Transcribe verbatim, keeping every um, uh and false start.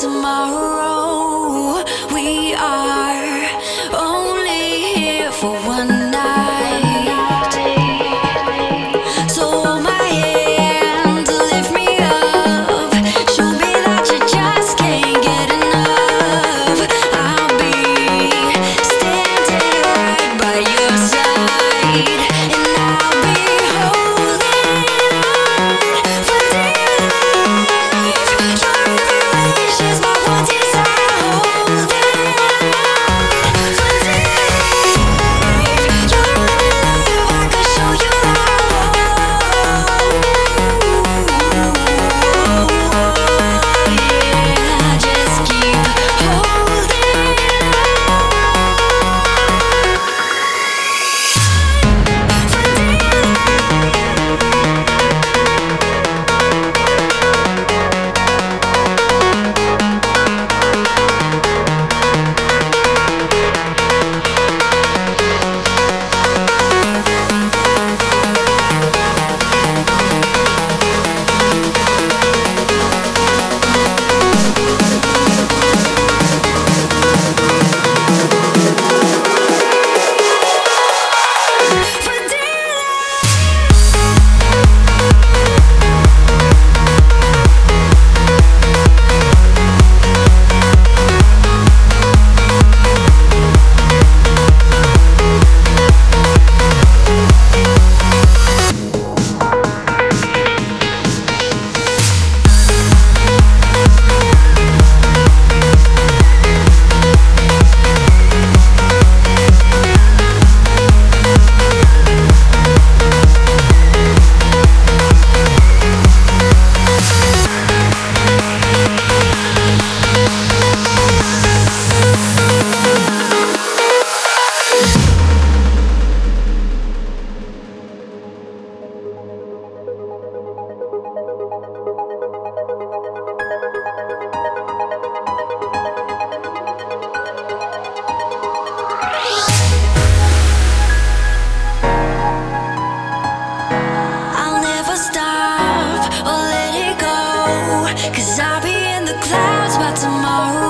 tomorrow. We are only here for one night. So hold my hand to lift me up. Show me that you just can't get enough. I'll be standing right by your side, and I'll be holding on for dear life. Your every wish is my one desire. Holding on for dear life. Your every love I could show you yeah, just keep holding I'll never stop or let it go, 'cause I'll be in the clouds by tomorrow.